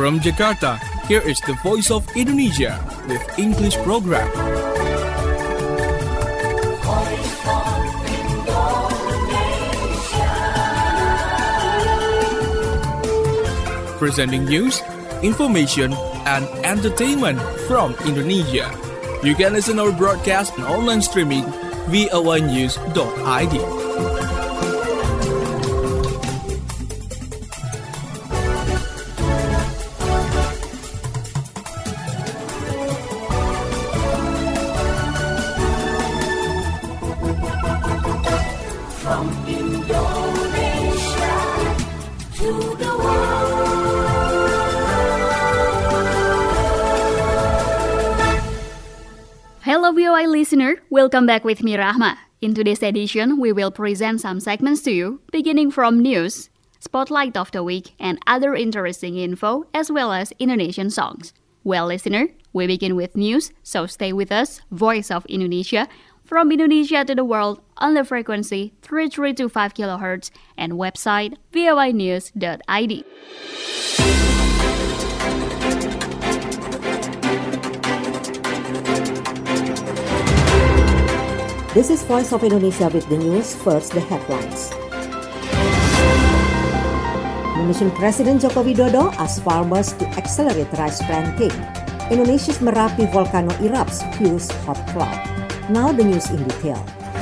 From Jakarta, here is the Voice of Indonesia with English program. Presenting news, information, and entertainment from Indonesia. You can listen our broadcast and online streaming voanews.id. From Indonesia to the world. Hello VOA listener, welcome back with me Rahma. In today's edition, we will present some segments to you, beginning from news, spotlight of the week, and other interesting info, as well as Indonesian songs. Well listener, we begin with news, so stay with us, Voice of Indonesia, from Indonesia to the world on the frequency 3325 kHz and website voanews.id. This is Voice of Indonesia with the news. First, the headlines. Indonesian President Joko Widodo asks farmers to accelerate rice planting. Indonesia's Merapi volcano erupts, spews hot cloud. Now the news in detail.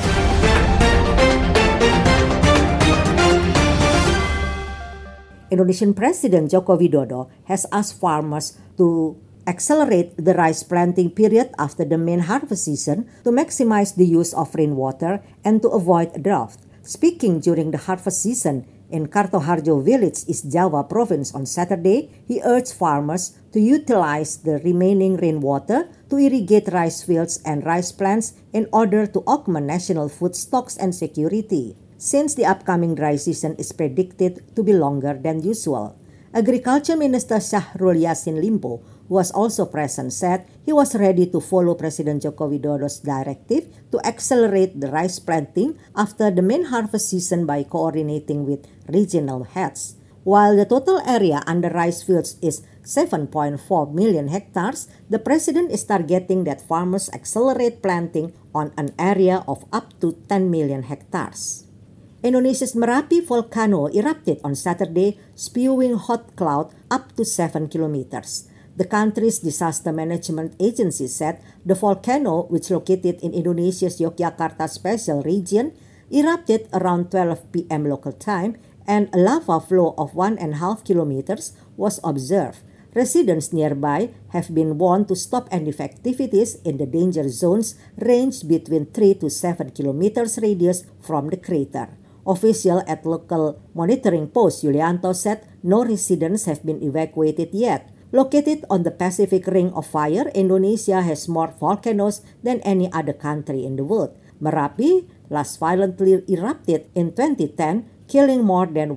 Indonesian President Joko Widodo has asked farmers to accelerate the rice planting period after the main harvest season to maximize the use of rainwater and to avoid drought. Speaking during the harvest season in Kartoharjo village, East Java province on Saturday, he urged farmers to utilize the remaining rainwater to irrigate rice fields and rice plants in order to augment national food stocks and security, since the upcoming dry season is predicted to be longer than usual. Agriculture Minister Syahrul Yassin Limpo, who was also present, said he was ready to follow President Joko Widodo's directive to accelerate the rice planting after the main harvest season by coordinating with regional heads. While the total area under rice fields is 7.4 million hectares, the president is targeting that farmers accelerate planting on an area of up to 10 million hectares. Indonesia's Merapi volcano erupted on Saturday, spewing hot cloud up to 7 kilometers. The country's disaster management agency said the volcano, which located in Indonesia's Yogyakarta special region, erupted around 12 p.m. local time, and a lava flow of 1.5 kilometers was observed. Residents nearby have been warned to stop any activities in the danger zones ranged between 3 to 7 kilometers radius from the crater. Official at local monitoring post Yulianto said no residents have been evacuated yet. Located on the Pacific Ring of Fire, Indonesia has more volcanoes than any other country in the world. Merapi last violently erupted in 2010, killing more than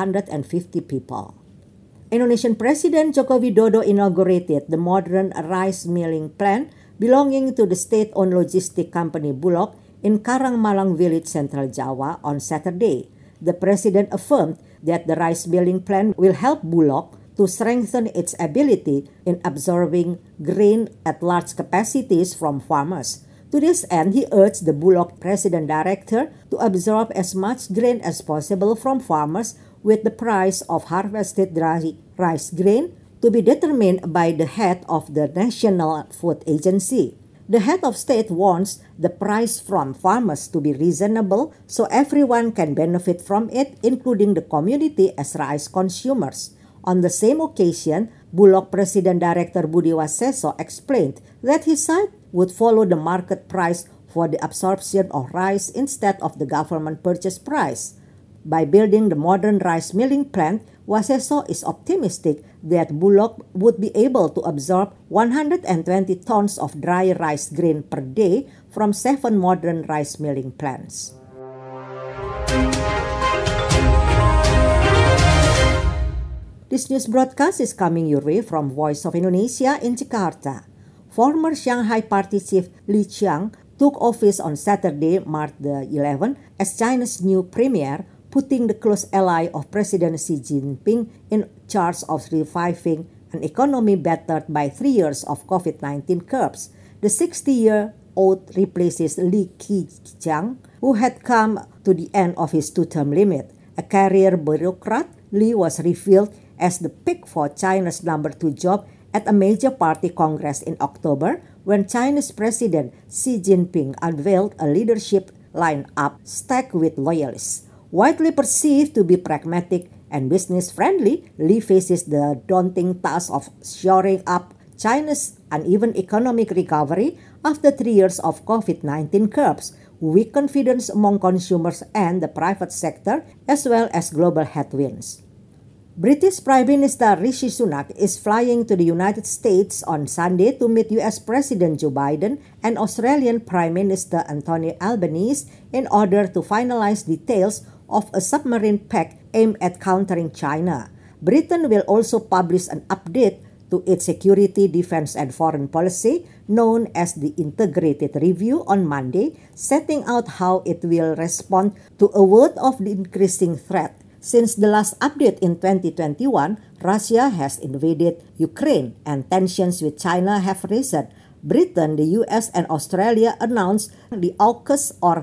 350 people. Indonesian President Joko Widodo inaugurated the modern rice milling plant belonging to the state-owned logistic company Bulog in Karangmalang village, Central Java on Saturday. The president affirmed that the rice milling plant will help Bulog to strengthen its ability in absorbing grain at large capacities from farmers. To this end, he urged the Bulog president director to absorb as much grain as possible from farmers, with the price of harvested dry rice grain to be determined by the head of the National Food Agency. The head of state wants the price from farmers to be reasonable so everyone can benefit from it, including the community as rice consumers. On the same occasion, Bulog President Director Budi Waseso explained that his side would follow the market price for the absorption of rice instead of the government purchase price. By building the modern rice milling plant, Waseso is optimistic that Bulog would be able to absorb 120 tons of dry rice grain per day from 7 modern rice milling plants. This news broadcast is coming your way from Voice of Indonesia in Jakarta. Former Shanghai Party chief Li Qiang took office on Saturday, March the 11th, as China's new premier, putting the close ally of President Xi Jinping in charge of reviving an economy battered by 3 years of COVID-19 curbs. The 60-year-old replaces Li Keqiang, who had come to the end of his two-term limit. A career bureaucrat, Li was revealed as the pick for China's number 2 job at a major party congress in October when Chinese President Xi Jinping unveiled a leadership lineup stacked with loyalists. Widely perceived to be pragmatic and business-friendly, Li faces the daunting task of shoring up China's uneven economic recovery after 3 years of COVID-19 curbs, weak confidence among consumers and the private sector, as well as global headwinds. British Prime Minister Rishi Sunak is flying to the United States on Sunday to meet US President Joe Biden and Australian Prime Minister Anthony Albanese in order to finalize details of a submarine pact aimed at countering China. Britain will also publish an update to its security, defense, and foreign policy, known as the Integrated Review, on Monday, setting out how it will respond to a world of the increasing threat. Since the last update in 2021, Russia has invaded Ukraine and tensions with China have risen. Britain, the US, and Australia announced the AUKUS, or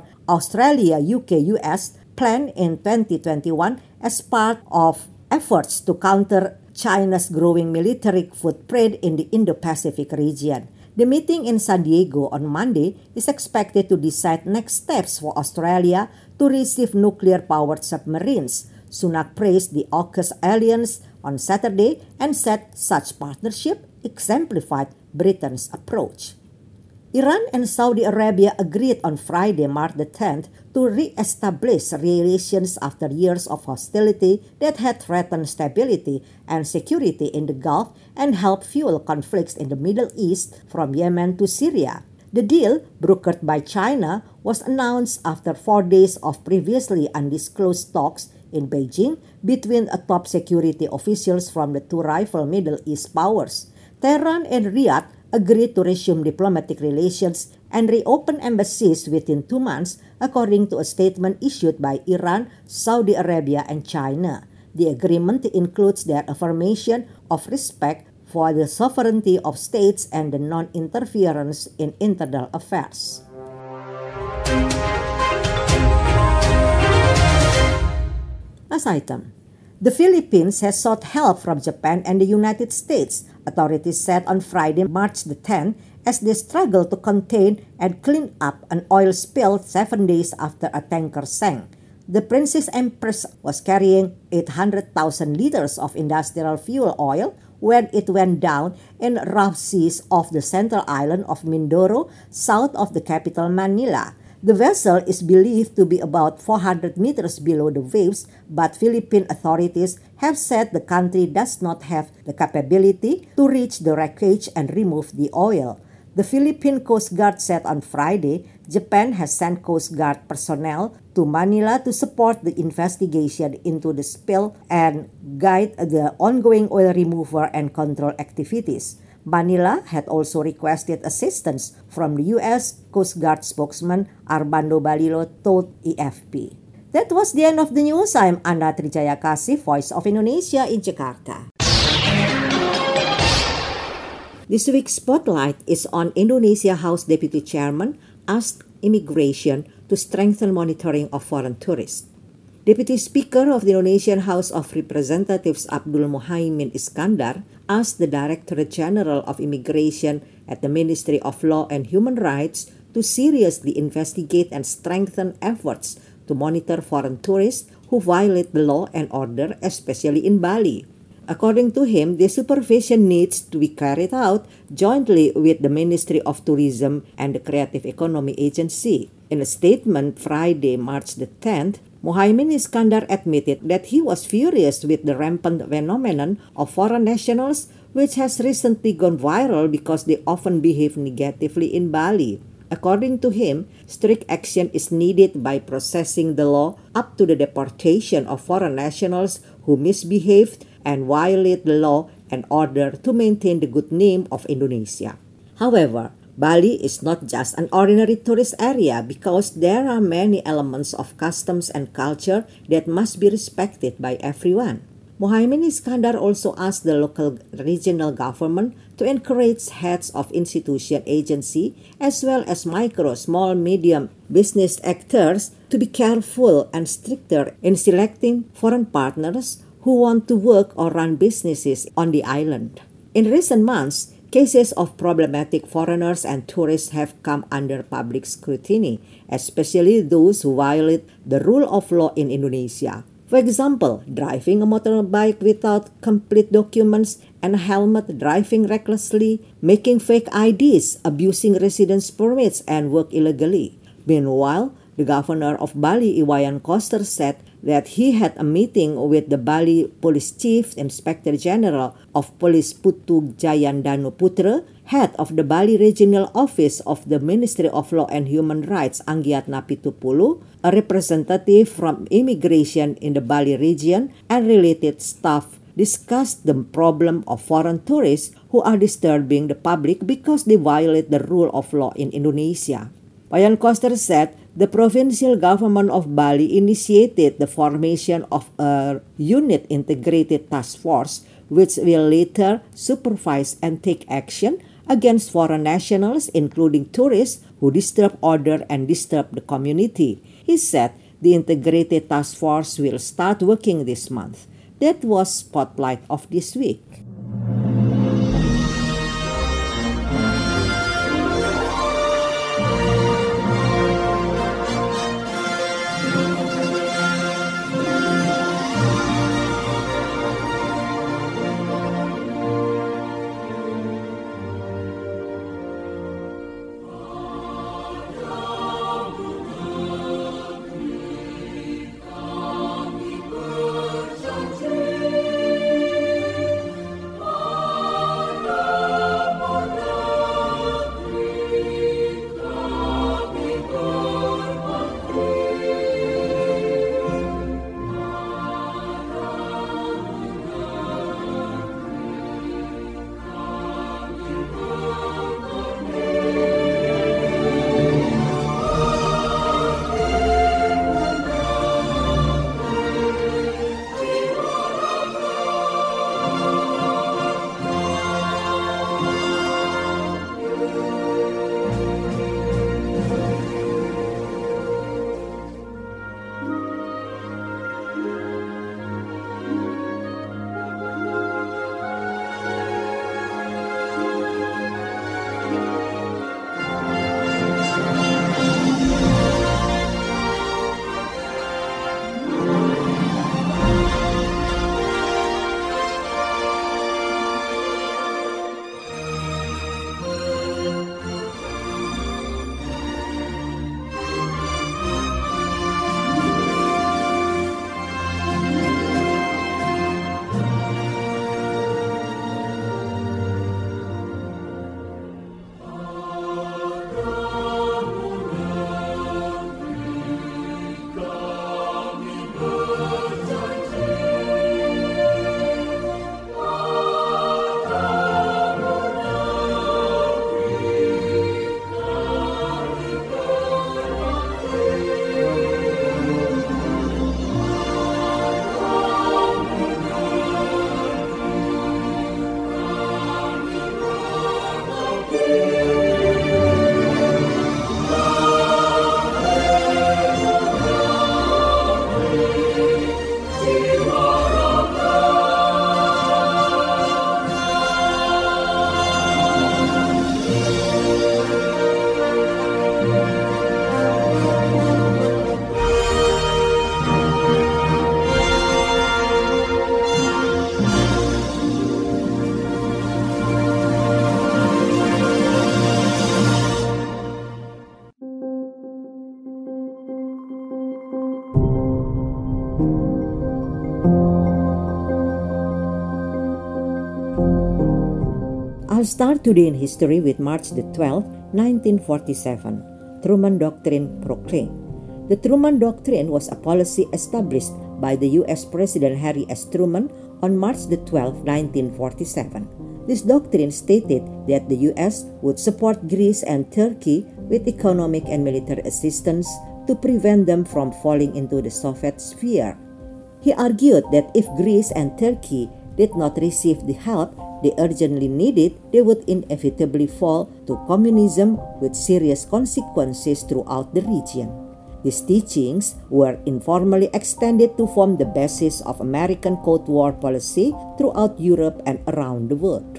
Australia-UK-US, plan in 2021 as part of efforts to counter China's growing military footprint in the Indo-Pacific region. The meeting in San Diego on Monday is expected to decide next steps for Australia to receive nuclear-powered submarines. Sunak praised the AUKUS alliance on Saturday and said such partnership exemplified Britain's approach. Iran and Saudi Arabia agreed on Friday, March the 10th, to re-establish relations after years of hostility that had threatened stability and security in the Gulf and helped fuel conflicts in the Middle East from Yemen to Syria. The deal, brokered by China, was announced after 4 days of previously undisclosed talks in Beijing between top security officials from the two rival Middle East powers. Tehran and Riyadh agreed to resume diplomatic relations and reopen embassies within 2 months, according to a statement issued by Iran, Saudi Arabia, and China. The agreement includes their affirmation of respect for the sovereignty of states and the non-interference in internal affairs. Last item. The Philippines has sought help from Japan and the United States, authorities said on Friday, March the 10th, as they struggle to contain and clean up an oil spill 7 days after a tanker sank. The Princess Empress was carrying 800,000 liters of industrial fuel oil when it went down in rough seas off the central island of Mindoro, south of the capital Manila. The vessel is believed to be about 400 meters below the waves, but Philippine authorities have said the country does not have the capability to reach the wreckage and remove the oil. The Philippine Coast Guard said on Friday, Japan has sent Coast Guard personnel to Manila to support the investigation into the spill and guide the ongoing oil removal and control activities. Manila had also requested assistance from the U.S. Coast Guard spokesman Armando Balilo told AFP. That was the end of the news. I'm Anda Trijaya Kasih, Voice of Indonesia in Jakarta. This week's spotlight is on Indonesia House Deputy Chairman asked immigration to strengthen monitoring of foreign tourists. Deputy Speaker of the Indonesian House of Representatives Abdul Muhaimin Iskandar asked the Directorate General of Immigration at the Ministry of Law and Human Rights to seriously investigate and strengthen efforts to monitor foreign tourists who violate the law and order, especially in Bali. According to him, the supervision needs to be carried out jointly with the Ministry of Tourism and the Creative Economy Agency. In a statement Friday, March the 10th, Muhaimin Iskandar admitted that he was furious with the rampant phenomenon of foreign nationals, which has recently gone viral because they often behave negatively in Bali. According to him, strict action is needed by processing the law up to the deportation of foreign nationals who misbehaved and violate the law and order to maintain the good name of Indonesia. However, Bali is not just an ordinary tourist area because there are many elements of customs and culture that must be respected by everyone. Muhaimin Iskandar also asked the local regional government to encourage heads of institution agency as well as micro, small, medium business actors to be careful and stricter in selecting foreign partners who want to work or run businesses on the island. In recent months, cases of problematic foreigners and tourists have come under public scrutiny, especially those who violate the rule of law in Indonesia. For example, driving a motorbike without complete documents and a helmet, driving recklessly, making fake IDs, abusing residence permits, and work illegally. Meanwhile, the governor of Bali, Iwayan Koster, said that he had a meeting with the Bali Police Chief Inspector General of Police Putu Jayandanu Putra, head of the Bali Regional Office of the Ministry of Law and Human Rights Anggiatna Pitupulu, a representative from immigration in the Bali region, and related staff discussed the problem of foreign tourists who are disturbing the public because they violate the rule of law in Indonesia. Iwayan Koster said the provincial government of Bali initiated the formation of a unit integrated task force which will later supervise and take action against foreign nationals, including tourists who disturb order and disturb the community. He said the integrated task force will start working this month. That was Spotlight of this week. I'll start today in history with March the 12th, 1947, Truman Doctrine proclaimed. The Truman Doctrine was a policy established by the U.S. President Harry S. Truman on March the 12th, 1947. This doctrine stated that the U.S. would support Greece and Turkey with economic and military assistance to prevent them from falling into the Soviet sphere. He argued that if Greece and Turkey did not receive the help they urgently needed, they would inevitably fall to communism with serious consequences throughout the region. These teachings were informally extended to form the basis of American Cold War policy throughout Europe and around the world.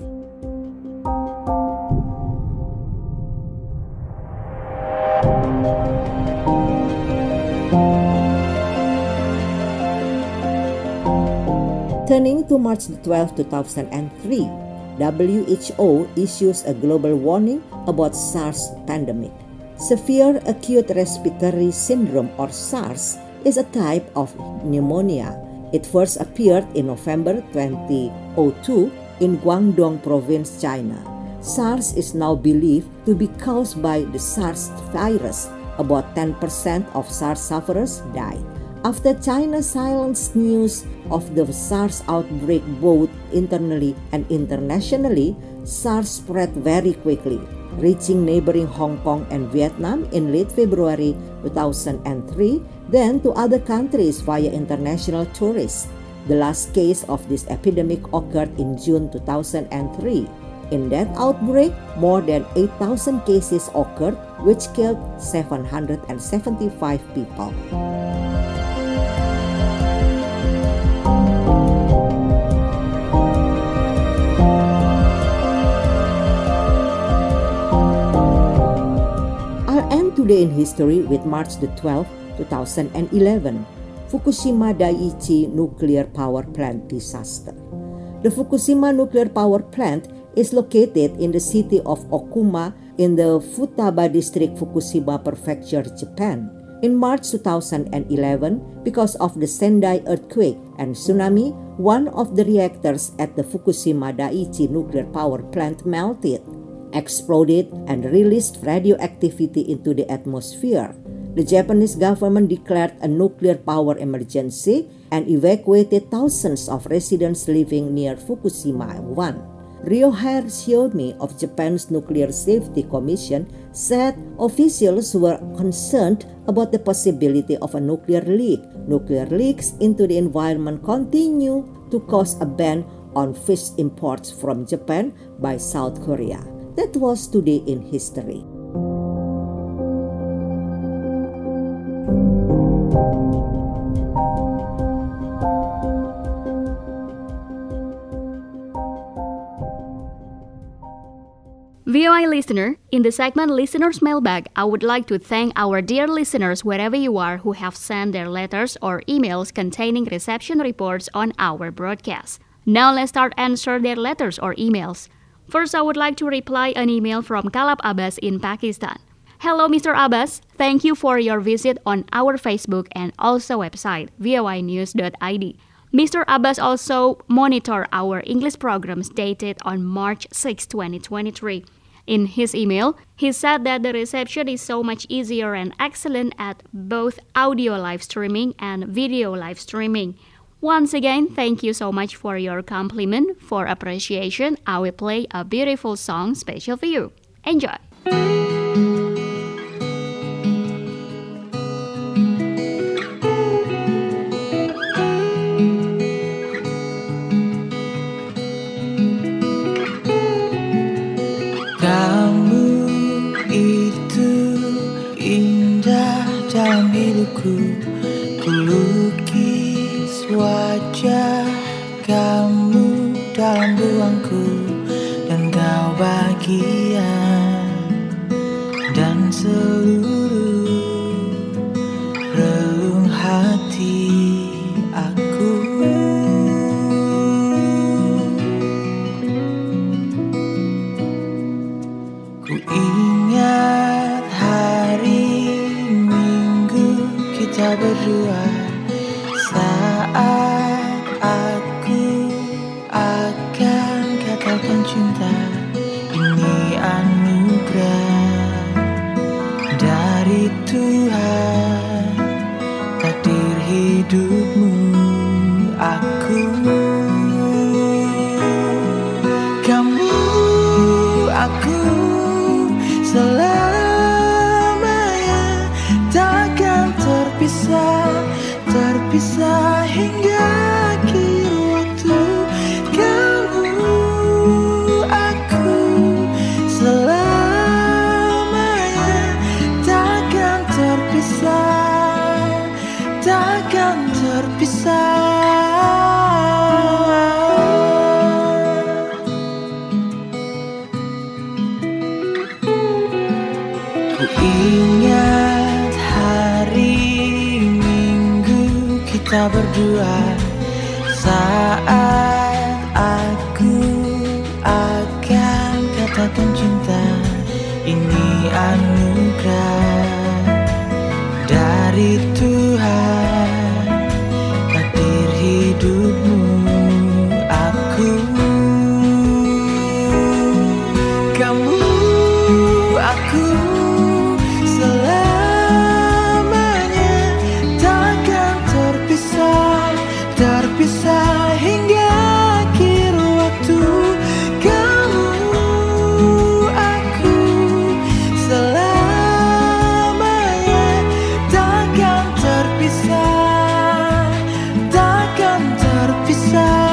Turning to March 12, 2003, WHO issues a global warning about SARS pandemic. Severe acute respiratory syndrome or SARS is a type of pneumonia. It first appeared in November 2002 in Guangdong province, China. SARS is now believed to be caused by the SARS virus. About 10% of SARS sufferers died. After China silenced news of the SARS outbreak both internally and internationally, SARS spread very quickly, reaching neighboring Hong Kong and Vietnam in late February 2003, then to other countries via international tourists. The last case of this epidemic occurred in June 2003. In that outbreak, more than 8,000 cases occurred, which killed 775 people. Today in history with March the 12th, 2011, Fukushima Daiichi nuclear power plant disaster. The Fukushima nuclear power plant is located in the city of Okuma in the Futaba district, Fukushima Prefecture, Japan. In March 2011, because of the Sendai earthquake and tsunami, one of the reactors at the Fukushima Daiichi nuclear power plant melted, exploded, and released radioactivity into the atmosphere. The Japanese government declared a nuclear power emergency and evacuated thousands of residents living near Fukushima 1. Ryohei Shiomi of Japan's Nuclear Safety Commission said officials were concerned about the possibility of a nuclear leak. Nuclear leaks into the environment continue to cause a ban on fish imports from Japan by South Korea. That was today in history. VOA listener, in the segment Listener's Mailbag, I would like to thank our dear listeners wherever you are who have sent their letters or emails containing reception reports on our broadcast. Now let's start answer their letters or emails. First, I would like to reply an email from Kalab Abbas in Pakistan. Hello, Mr. Abbas. Thank you for your visit on our Facebook and also website, voinews.id. Mr. Abbas also monitor our English programs dated on March 6, 2023. In his email, he said that the reception is so much easier and excellent at both audio live streaming and video live streaming. Once again, thank you so much for your compliment. For appreciation, I will play a beautiful song special for you. Enjoy! Kamu itu indah dalam hidupku, ku lukis wajah kamu dalam ruangku, dan kau bahagia dan seluruh relung hati aku. Ku ingat hari Minggu kita berdua, saat aku akan katakan cinta. Ini anugerah dari Tuhan, takdir hidupmu aku. Kamu, aku selamanya takkan terpisah hingga Ingat hari Minggu kita berdua, saat aku akan katakan cinta. Ini anugerah dari Tuhan, takdir hidupmu aku. Kamu, aku selamanya takkan terpisah, terpisah hingga akhir waktu. Kamu, aku selamanya takkan terpisah, takkan terpisah.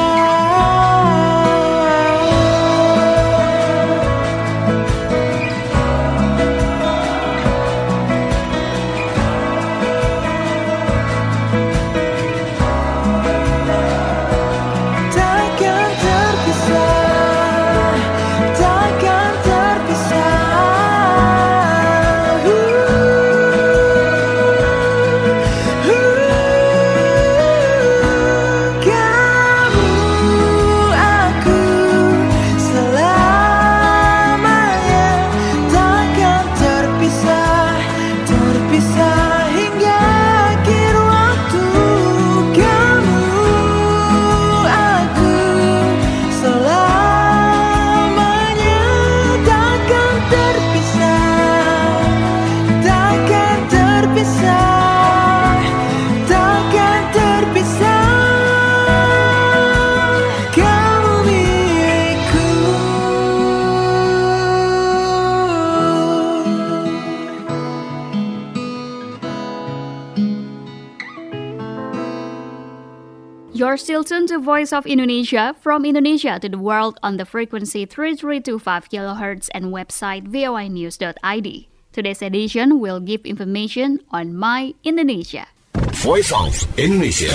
You're still tuned to Voice of Indonesia, from Indonesia to the world on the frequency 3325 kHz and website voinews.id. Today's edition will give information on My Indonesia. Voice of Indonesia.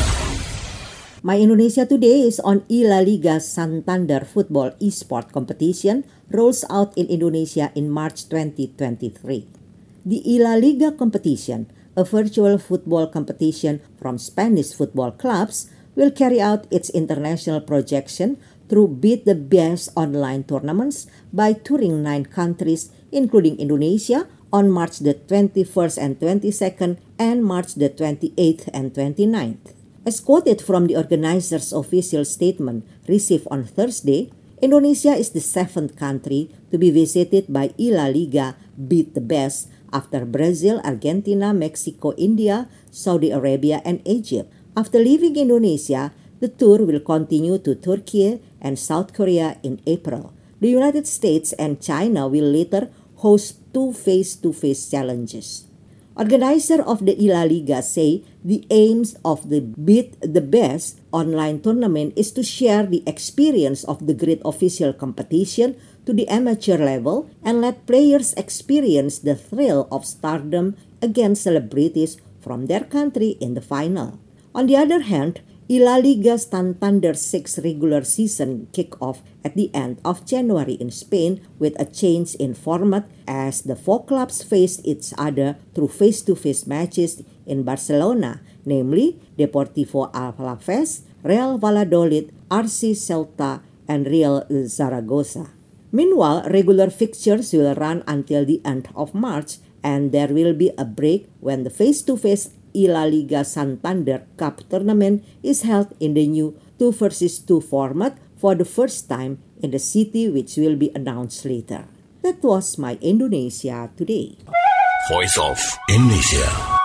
My Indonesia today is on La Liga Santander Football Esport Competition rolls out in Indonesia in March 2023. The La Liga competition, a virtual football competition from Spanish football clubs, will carry out its international projection through Beat the Best online tournaments by touring 9 countries, including Indonesia, on March the 21st and 22nd and March the 28th and 29th. As quoted from the organizers' official statement received on Thursday, Indonesia is the 7th country to be visited by La Liga Beat the Best after Brazil, Argentina, Mexico, India, Saudi Arabia, and Egypt. After leaving Indonesia, the tour will continue to Turkey and South Korea in April. The United States and China will later host 2 face-to-face challenges. Organizers of the La Liga say the aims of the Beat the Best online tournament is to share the experience of the great official competition to the amateur level and let players experience the thrill of stardom against celebrities from their country in the final. On the other hand, La Liga Santander's 6th regular season kicked off at the end of January in Spain with a change in format as the 4 clubs faced each other through face-to-face matches in Barcelona, namely Deportivo Alavés, Real Valladolid, RC Celta, and Real Zaragoza. Meanwhile, regular fixtures will run until the end of March, and there will be a break when the face-to-face La Liga Santander Cup tournament is held in the new 2 versus 2 format for the first time in the city, which will be announced later. That was My Indonesia today. Voice of Indonesia.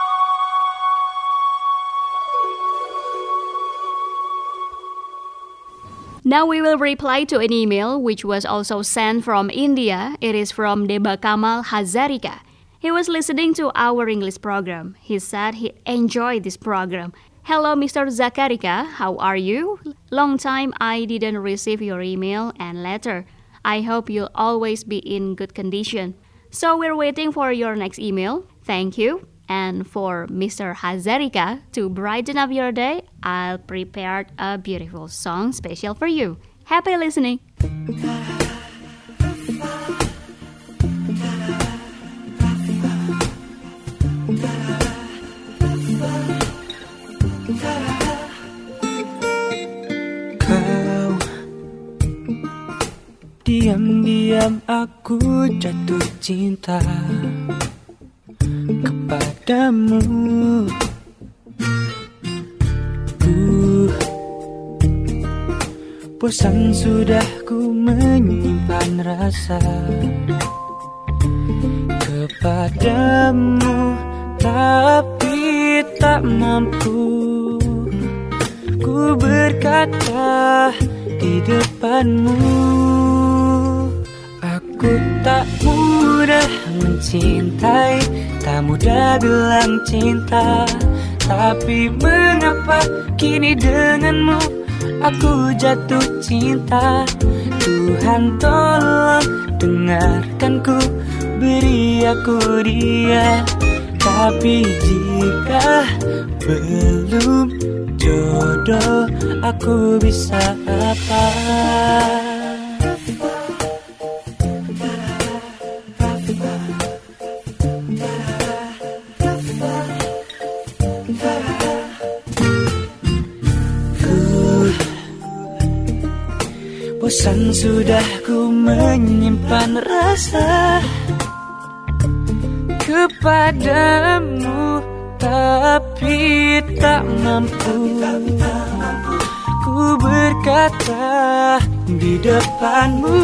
Now we will reply to an email which was also sent from India. It is from Deba Kamal Hazarika. He was listening to our English program. He said he enjoyed this program. Hello, Mr. Zakarika. How are you? Long time I didn't receive your email and letter. I hope you'll always be in good condition. So we're waiting for your next email. Thank you. And for Mr. Hazarika, to brighten up your day, I'll prepare a beautiful song special for you. Happy listening. diam aku jatuh cinta kepadamu. Bosan sudah ku menyimpan rasa kepadamu, tapi tak mampu ku berkata di depanmu. Aku tak mudah mencintai, tak mudah bilang cinta, tapi mengapa kini denganmu aku jatuh cinta. Tuhan tolong dengarkanku, beri aku dia. Tapi jika belum jodoh, aku bisa apa? Bosan sudah ku menyimpan rasa kepadamu, tapi tak mampu ku berkata di depanmu.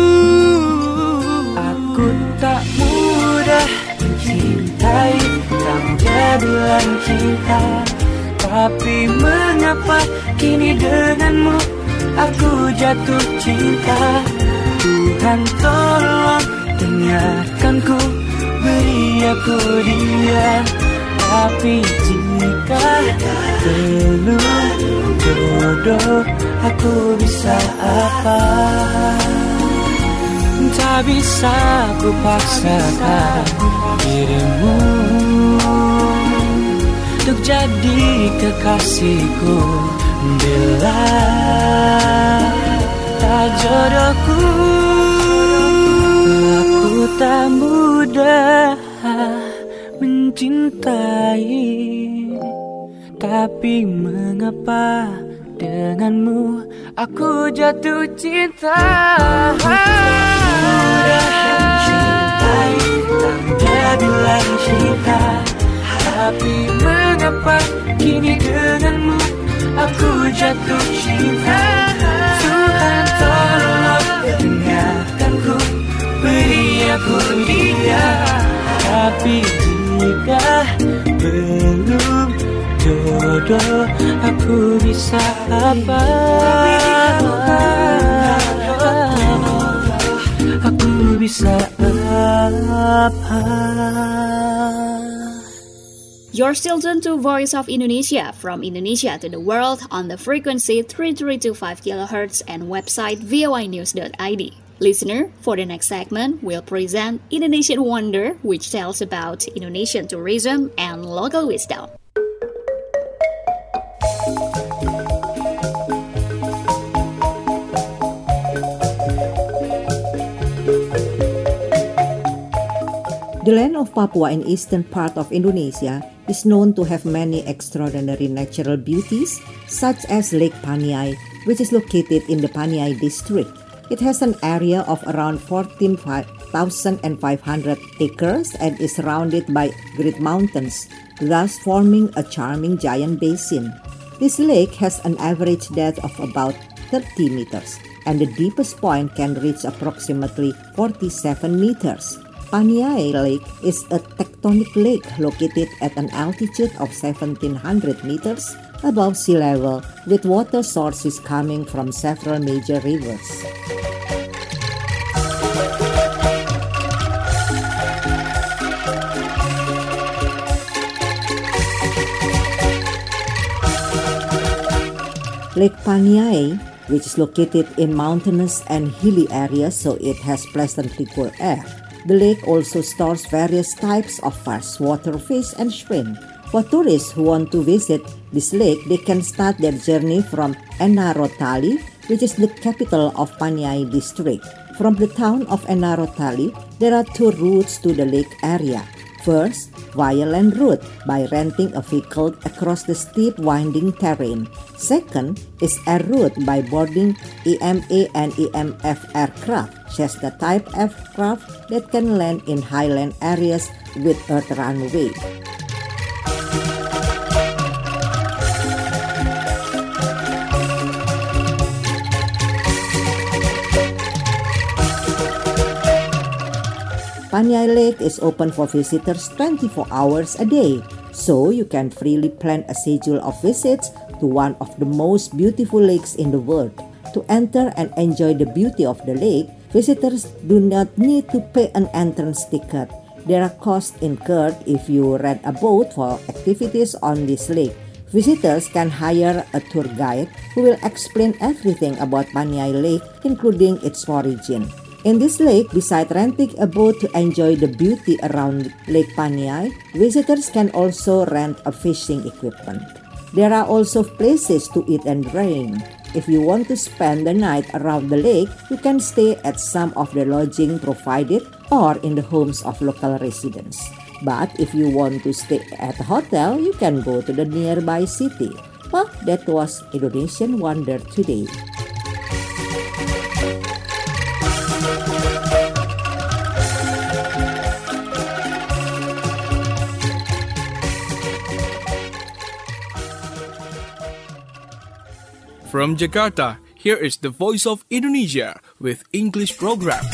Aku tak mudah mencintai, tak mudah bilang cinta, tapi mengapa kini denganmu aku jatuh cinta. Tuhan tolong dengarkanku, beri aku dia. Tapi jika belum jodoh, aku bisa apa? Tak bisa ku paksakan dirimu untuk jadi kekasihku. Bila tak jodohku, aku tak mudah mencintai, tapi mengapa denganmu aku jatuh cinta. Mudah mencintai, tak mudah bilang cinta, tapi mengapa kini denganmu aku jatuh cinta. Tuhan tolong dengarkanku, beri aku dia. Tapi jika belum jodoh, aku bisa apa? Aku bisa apa? You're still tuned to Voice of Indonesia, from Indonesia to the world on the frequency 3325 kHz and website voinews.id. Listener, for the next segment, we'll present Indonesian Wonder, which tells about Indonesian tourism and local wisdom. The land of Papua in eastern part of Indonesia is known to have many extraordinary natural beauties, such as Lake Paniai, which is located in the Paniai district. It has an area of around 14,500 acres and is surrounded by great mountains, thus forming a charming giant basin. This lake has an average depth of about 30 meters, and the deepest point can reach approximately 47 meters. Paniai Lake is a tectonic lake located at an altitude of 1,700 meters above sea level, with water sources coming from several major rivers. Lake Paniai, which is located in mountainous and hilly areas, so it has pleasantly cool air. The lake also stores various types of freshwater fish and shrimp. For tourists who want to visit this lake, they can start their journey from Enarotali, which is the capital of Paniai district. From the town of Enarotali, there are two routes to the lake area. First, via land route by renting a vehicle across the steep winding terrain. Second is air route by boarding EMA and EMF aircraft, Cessna type aircraft that can land in highland areas with earth runway. Paniai Lake is open for visitors 24 hours a day, so you can freely plan a schedule of visits to one of the most beautiful lakes in the world. To enter and enjoy the beauty of the lake, visitors do not need to pay an entrance ticket. There are costs incurred if you rent a boat for activities on this lake. Visitors can hire a tour guide who will explain everything about Paniai Lake, including its origin. In this lake, besides renting a boat to enjoy the beauty around Lake Paniai, visitors can also rent a fishing equipment. There are also places to eat and drink. If you want to spend the night around the lake, you can stay at some of the lodging provided or in the homes of local residents. But if you want to stay at a hotel, you can go to the nearby city. Well, that was Indonesian Wonder today. From Jakarta, here is the Voice of Indonesia with English program.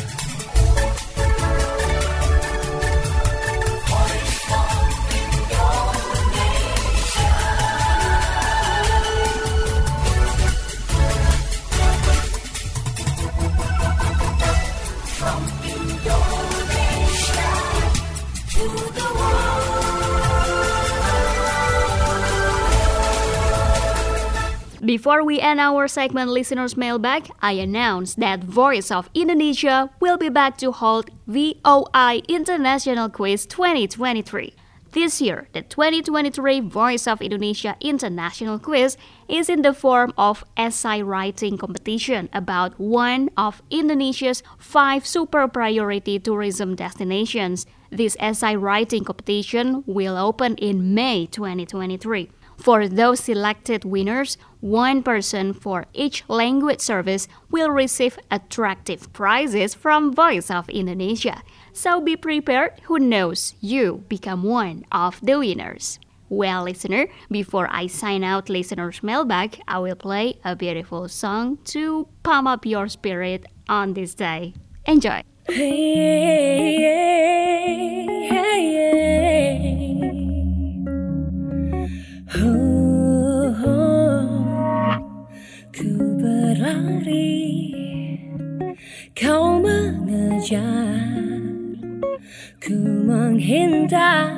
Before we end our segment Listeners Mailbag, I announce that Voice of Indonesia will be back to hold VOI International Quiz 2023. This year, the 2023 Voice of Indonesia International Quiz is in the form of essay writing competition about one of Indonesia's 5 super priority tourism destinations. This essay writing competition will open in May 2023. For those selected winners, one person for each language service will receive attractive prizes from Voice of Indonesia. So be prepared, who knows, you become one of the winners. Well, listener, before I sign out Listeners Mailbag, I will play a beautiful song to pump up your spirit on this day. Enjoy! Ku berlari, kau mengejar, ku menghindar,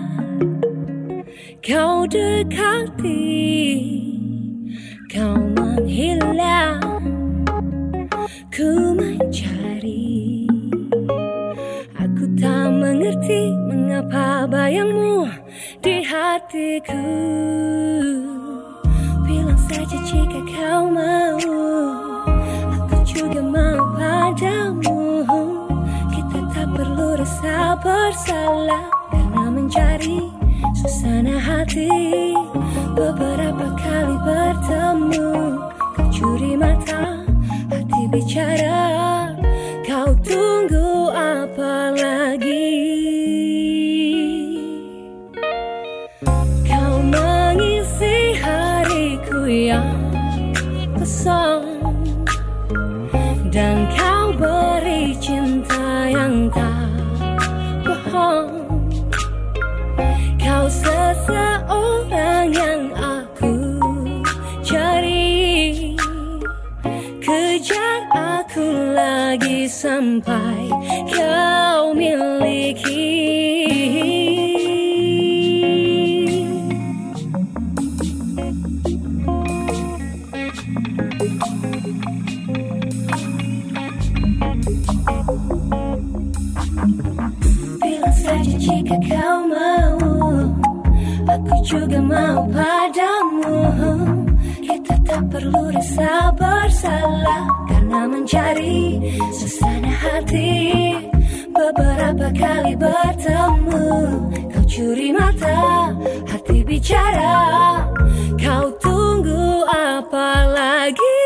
kau dekati, kau menghilang, ku mencari. Aku tak mengerti mengapa bayangmu di hatiku. Bilang saja jika kau mau, aku juga mau padamu. Kita tak perlu rasa bersalah karena mencari suasana hati. Beberapa kali bertemu, kau curi mata, hati bicara. Kau tunggu apa lagi? Kau mengisi hariku yang kosong, dan kau beri cinta yang tak bohong. Kau seseorang yang aku cari, kejar aku lagi sampai kau miliki. Bilang saja jika kau mau, aku juga mau padamu. Kita tak perlu rasa bersalah karena mencari suasana hati. beberapa kali bertemu, kau curi mata, hati bicara. Kau tunggu apa lagi?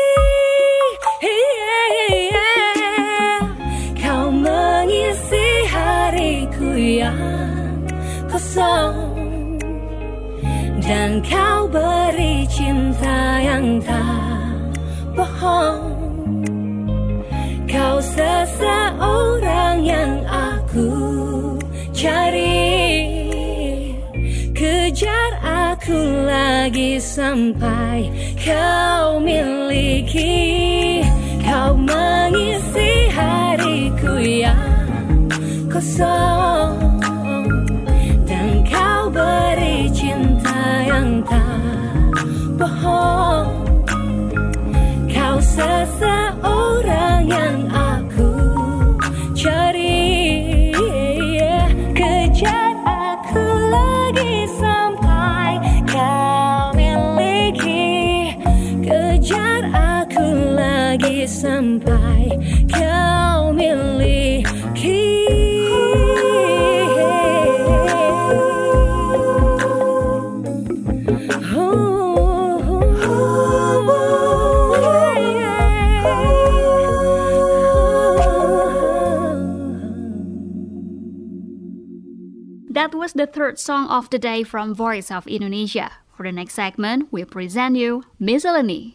Kau mengisi hariku yang kosong, dan kau beri cinta yang tak bohong. Kau seseorang yang aku cari, kejar aku lagi sampai kau miliki. Kau mengisi hariku yang kosong, dan kau beri cinta yang tak bohong. Kau seseorang yang aku cari, kejar aku lagi sampai kau miliki. Kejar aku lagi sampai kau miliki. That was the third song of the day from Voice of Indonesia. For the next segment, we present you Miscellany.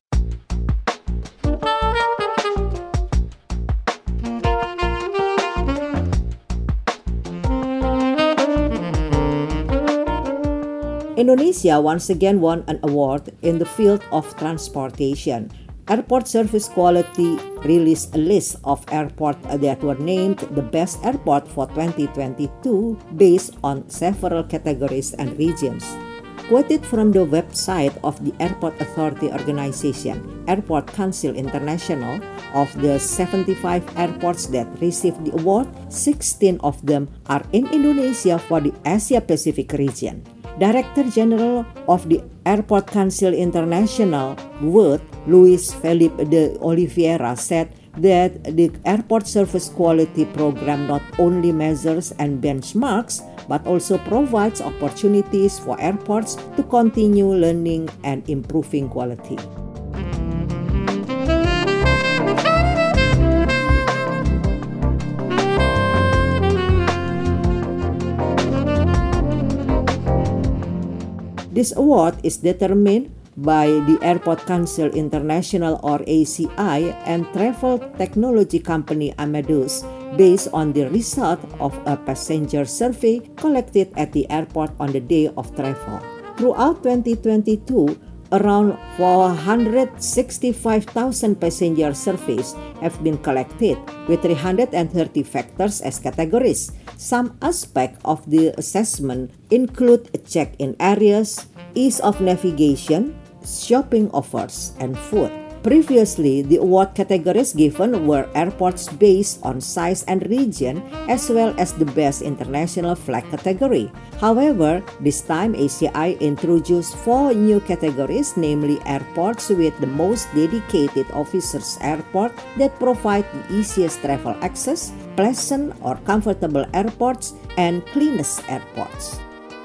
Indonesia once again won an award in the field of transportation. Airport Service Quality released a list of airports that were named the best airport for 2022 based on several categories and regions. Quoted from the website of the Airport Authority Organization, Airport Council International, of the 75 airports that received the award, 16 of them are in Indonesia for the Asia-Pacific region. Director General of the Airport Council International, WORD, Luis Felipe de Oliveira, said that the Airport Service Quality Program not only measures and benchmarks, but also provides opportunities for airports to continue learning and improving quality. This award is determined by the Airport Council International or ACI and travel technology company Amadeus based on the result of a passenger survey collected at the airport on the day of travel. Throughout 2022, around 465,000 passenger surveys have been collected with 330 factors as categories. Some aspects of the assessment include check-in areas, ease of navigation, shopping offers, and food. Previously, the award categories given were airports based on size and region, as well as the best international flag category. However, this time ACI introduced 4 new categories, namely airports with the most dedicated officers airport that provide the easiest travel access, pleasant or comfortable airports, and cleanest airports.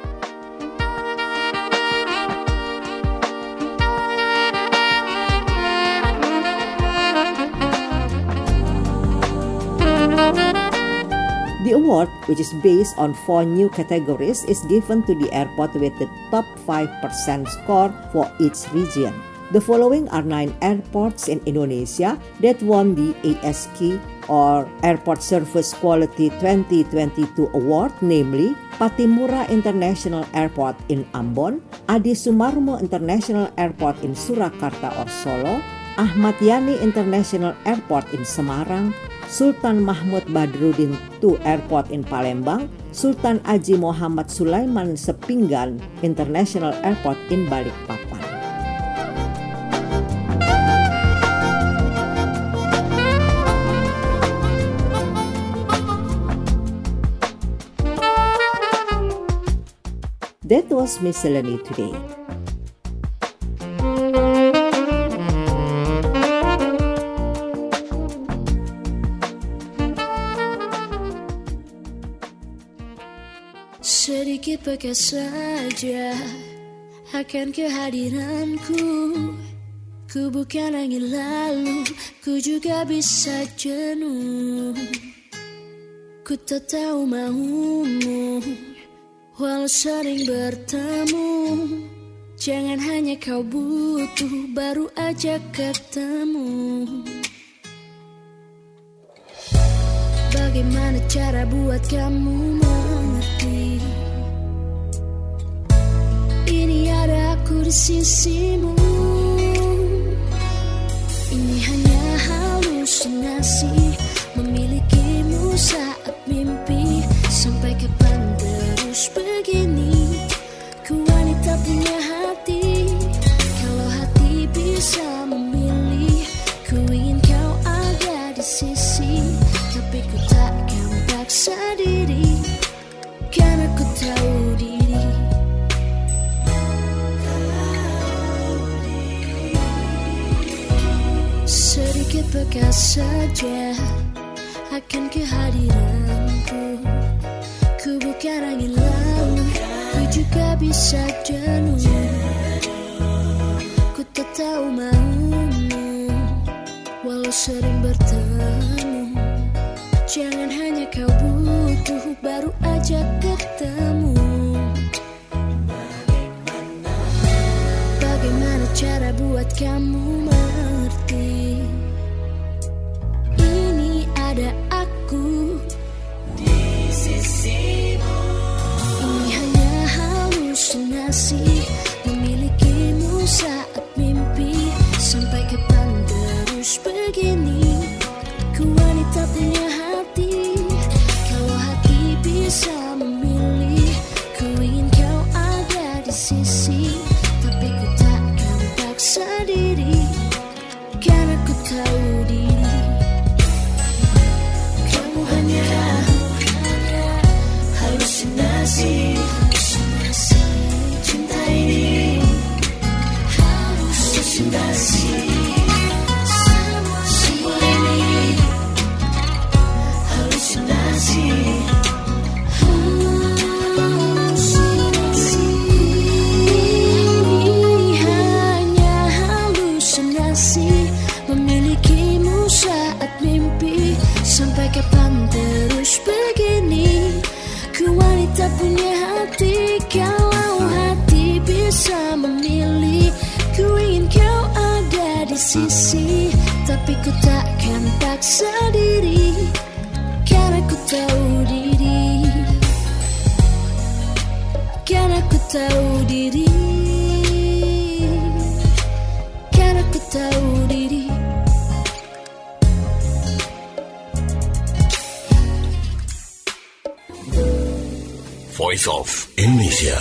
The award, which is based on 4 new categories, is given to the airport with the top 5% score for each region. The following are 9 airports in Indonesia that won the ASQ or Airport Service Quality 2022 Award, namely Pattimura International Airport in Ambon, Adi Sumarmo International Airport in Surakarta or Solo, Ahmad Yani International Airport in Semarang, Sultan Mahmud Badruddin II Airport in Palembang, Sultan Haji Muhammad Sulaiman Sepinggan International Airport in Balikpapan. That was Miscellany today. peka saja akan kehadiranku. Ku bukan angin lalu, ku juga bisa jenuh. Ku tak tahu maumu, walau sering bertemu. Jangan hanya kau butuh, baru aja ketemu. Bagaimana cara buat kamu mengerti? Ini ada aku di sisimu. Ini hanya halusinasi, memilikimu saat mimpi. Sampai kapan terus begini? Ku wanita punya hati. Kalau hati bisa memilih, ku ingin kau ada di sisi. Tapi ku takkan paksa diri, karena ku tahu diri. Sedikit peka saja akan kehadiranku. Ku bukan angin lalu, ku juga bisa jenuh. Ku tak tahu maumu, walau sering bertemu. Jangan hanya kau butuh, baru aja ketemu. Bagaimana cara buat kamu mengerti? Ini ada aku di sisimu. Ini hanya halusinasi, memilikimu saat mimpi. Sampai kapan terus begini? Ku wanita punya hati. Kalau hati bisa memilih, ku ingin kau ada di sisi. Tapi ku takkan paksa diri, karena ku tahu diri. Kamu hanya halusinasi. Cinta ini halusinasi. Semua ini halusinasi. Halusinasi. Ini hanya halusinasi, memilikimu saat mimpi. Sampai kapan terus begini? Ku wanita punya hati. Kalau hati bisa memilih, ku ingin kau ada di sisi. Tapi ku takkan paksa diri, karena ku tahu diri. Karena ku tahu diri. Karena ku tahu diri. Voice of Indonesia.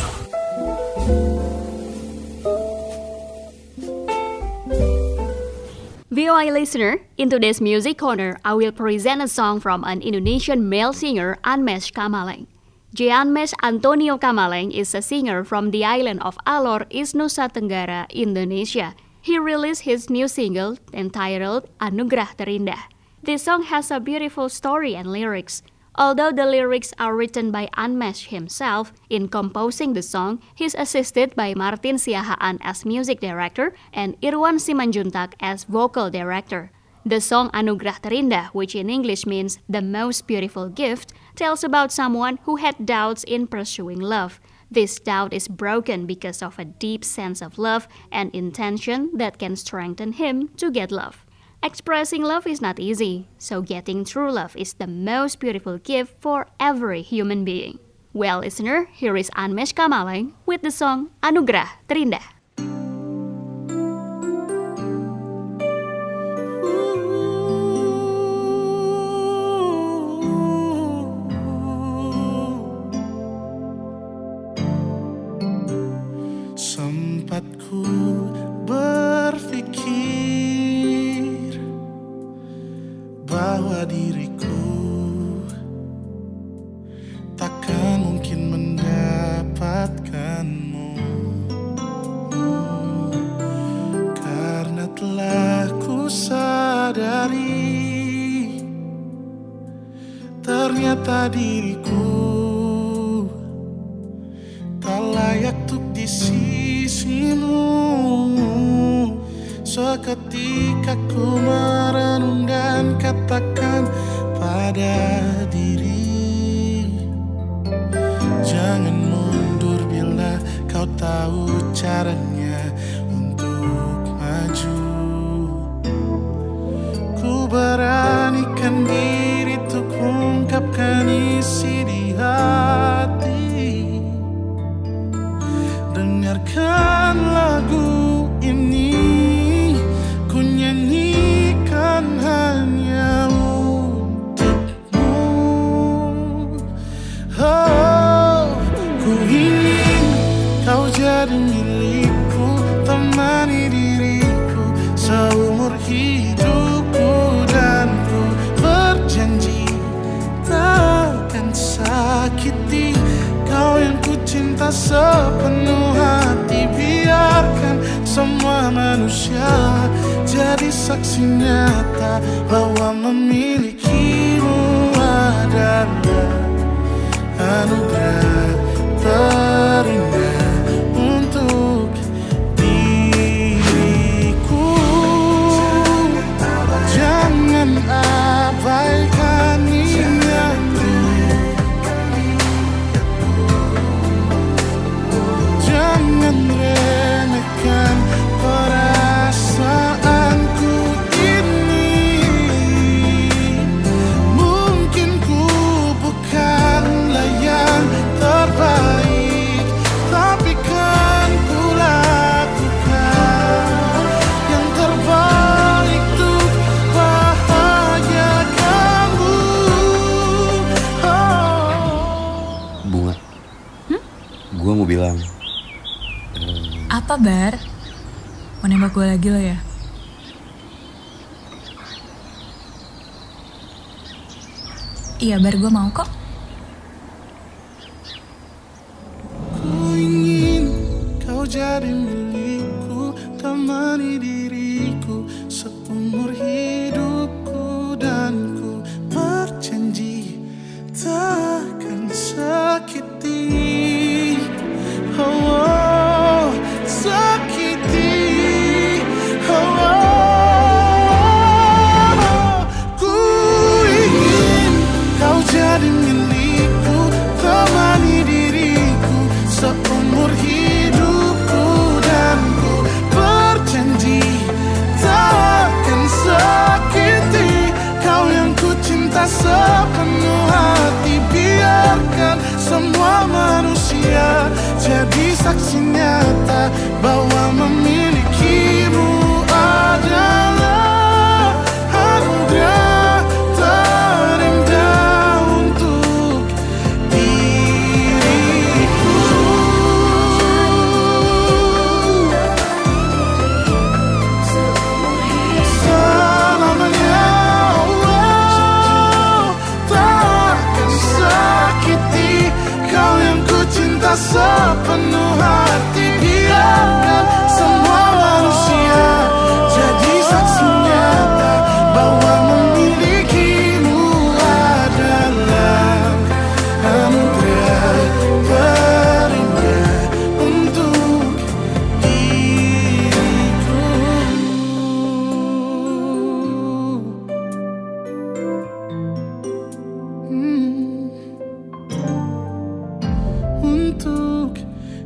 VOA listener, in today's music corner, I will present a song from an Indonesian male singer, Anmesh Kamaleng. Anmesh Antonio Kamaleng is a singer from the island of Alor, East Nusa Tenggara, Indonesia. He released his new single entitled Anugerah Terindah. This song has a beautiful story and lyrics. Although the lyrics are written by Anmesh himself, in composing the song, he's assisted by Martin Siahaan as music director and Irwan Simanjuntak as vocal director. The song Anugerah Terindah, which in English means the most beautiful gift, tells about someone who had doubts in pursuing love. This doubt is broken because of a deep sense of love and intention that can strengthen him to get love. Expressing love is not easy, so getting true love is the most beautiful gift for every human being. Well, listener, here is Anmesh Kamaleng with the song Anugerah Terindah. Sempat ku berpikir bahwa diriku takkan mungkin mendapatkanmu, karena telah ku sadari ternyata diriku di sisimu. Seketika ku merenung dan katakan pada diri, jangan mundur bila kau tahu caranya untuk maju. Ku beranikan diri untuk ungkapkan isi di hati. Dengarkan lagu ini, ku nyanyikan hanya untukmu. Oh, ku ingin kau jadi milikku, temani diriku seumur hidupku, dan ku berjanji takkan sakiti kau yang ku cinta sepenuh hati. Biarkan semua manusia jadi saksi nyata bahwa memilikimu adalah anugerah terindah untuk diriku. Jangan abaikan niatku, jangan remehkan perasaanku ini. Mungkin ku bukanlah yang terbaik, tapi kan ku lakukan yang terbaik untuk bahagiakanmu. Bunga, gue mau bilang. Apa, Bar? Mau nembak gue lagi lo ya? Iya, Bar, gue mau kok. Ku ingin kau jadi milikku, temani diriku seumur hidupku, dan ku berjanji takkan sakiti. Oh, sakiti. Oh, ku ingin kau jadi milikku, temani diriku seumur hidupku, dan ku berjanji takkan sakiti kau yang ku cinta sepenuh hati. Biarkan semua manusia jadi saksi nyata bahwa memilikimu adalah anugerah terindah untuk diriku. Selamanya, oh, takkan sakiti kau yang ku cinta sepenuh hati. Biarkan semua manusia jadi saksi nyata bahwa memilikimu adalah anugerah terindah untuk diriku. Untuk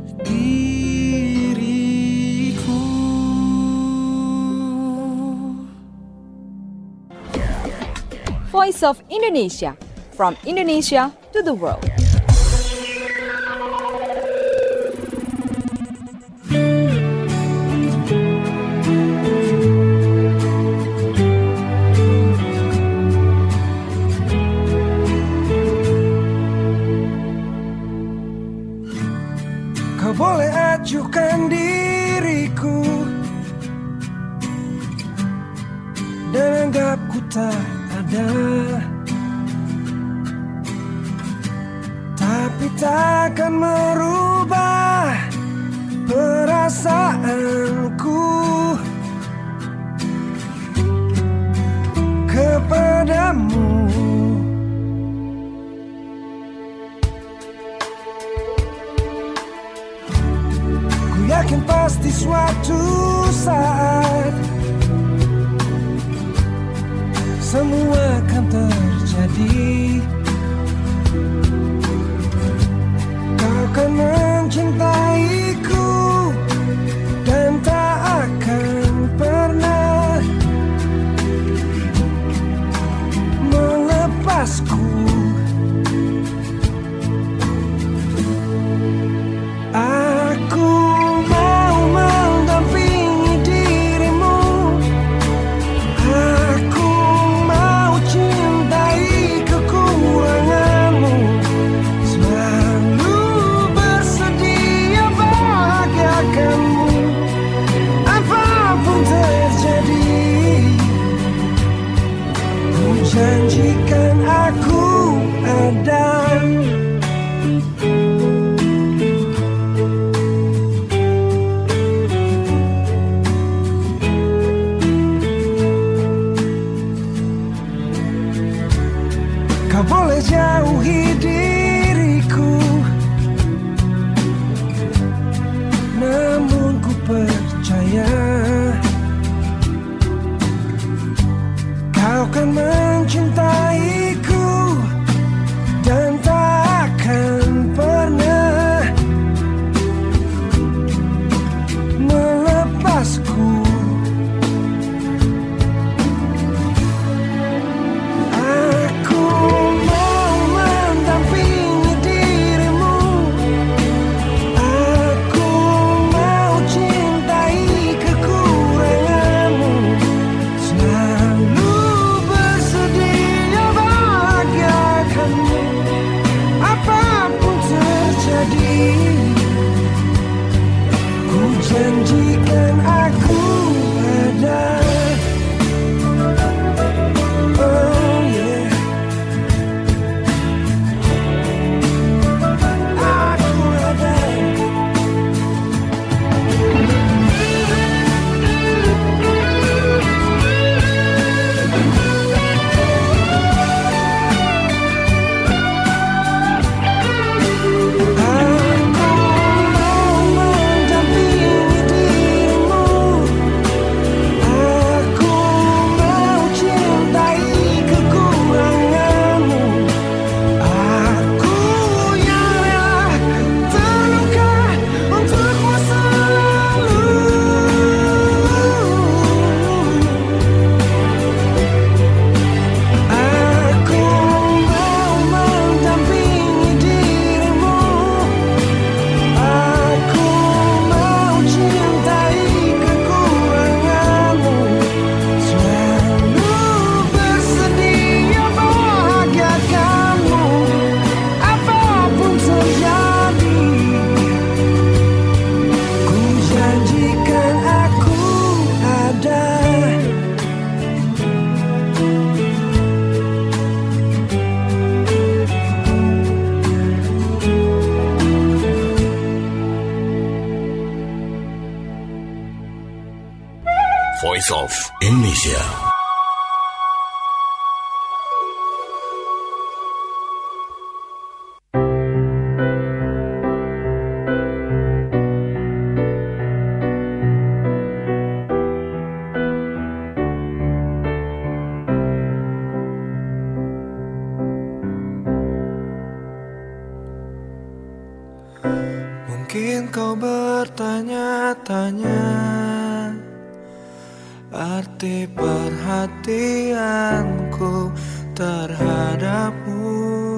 diriku. Voice of Indonesia, from Indonesia to the world. Kau boleh ajukan diriku dan anggap ku tak ada, tapi takkan merubah perasaanku kepadamu. yakin pasti suatu saat semua akan terjadi. Kau kan mencintaiku dan tak akan pernah melepasku. Aku mau mendampingi dirimu. Aku mau cintai kekuranganmu, selalu bersedia bahagiakanmu. Apapun terjadi, ku janjikan aku ada. Kau boleh jauhi diriku, namun ku percaya kau kan mencintaiku dan tak akan pernah melepasku. Janjikan aku ada. Oh yeah. Aku ada. Voice of Indonesia. Mungkin kau bertanya-tanya arti perhatianku terhadapmu.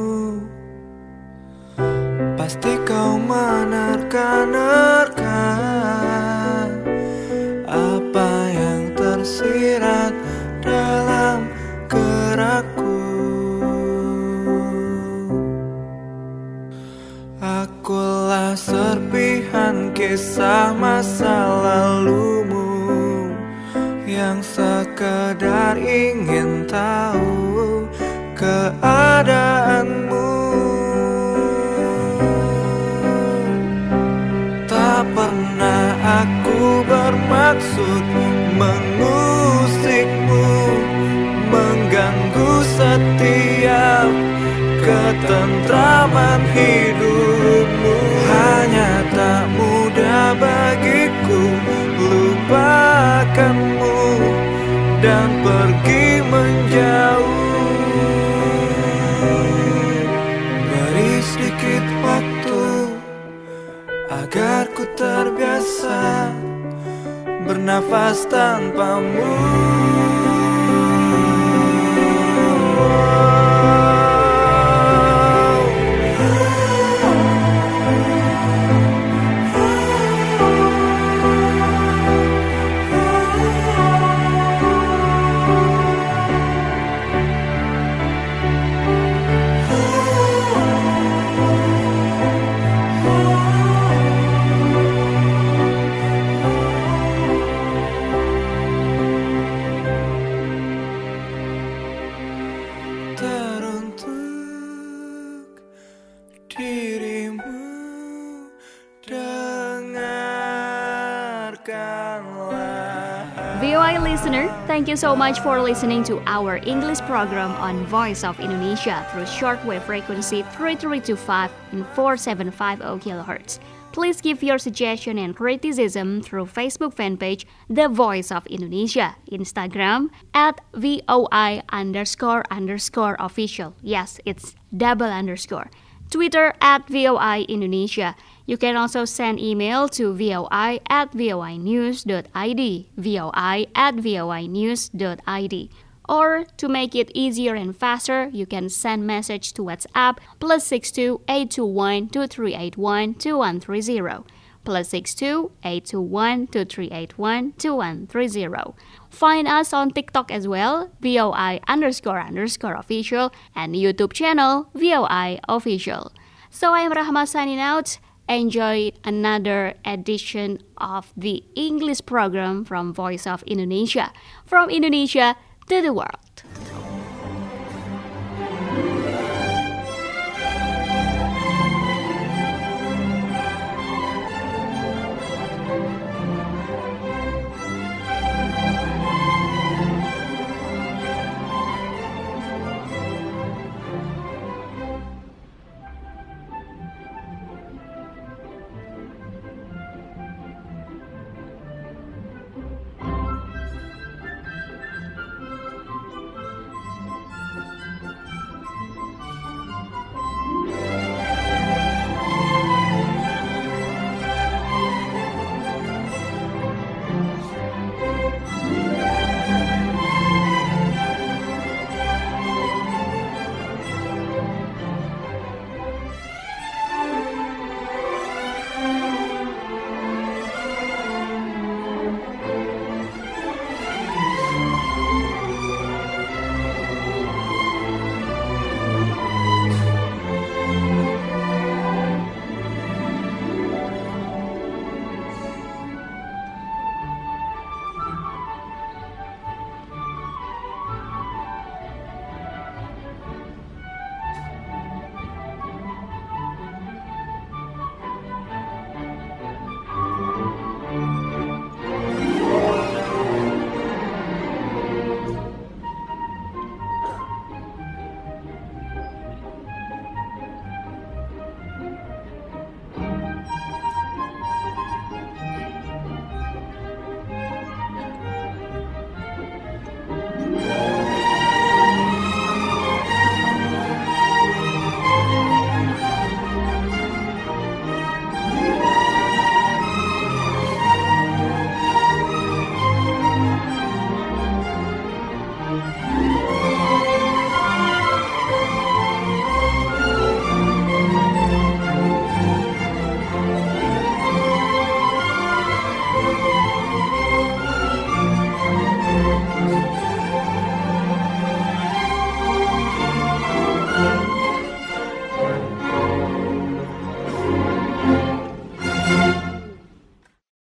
Pasti kau menerka-nerka apa yang tersirat dalam gerakku. Akulah serpihan kisah masa lalumu yang sekedar ingin tahu keadaanmu. Tak pernah aku bermaksud mengusikmu, mengganggu setiap ketentraman hidupmu. Hanya tak mudah bagi pergi menjauh. Beri sedikit waktu agar ku terbiasa bernafas tanpamu. Teruntuk dirimu, dengarkanlah. VOA listener, thank you so much for listening to our English program on Voice of Indonesia through shortwave frequency 3325 and 4750 kHz. Please give your suggestion and criticism through Facebook fanpage The Voice of Indonesia, Instagram @VOI__official. Yes, it's _. Twitter @VOI Indonesia. You can also send email to voi@voinews.id, voi@voinews.id. Or to make it easier and faster, you can send message to WhatsApp +62 821 2381 2130. +62 821 2381 2130. Find us on TikTok as well, VOI__official, and YouTube channel, VOI Official. So I'm Rahma signing out. Enjoy another edition of the English program from Voice of Indonesia. From Indonesia to the world.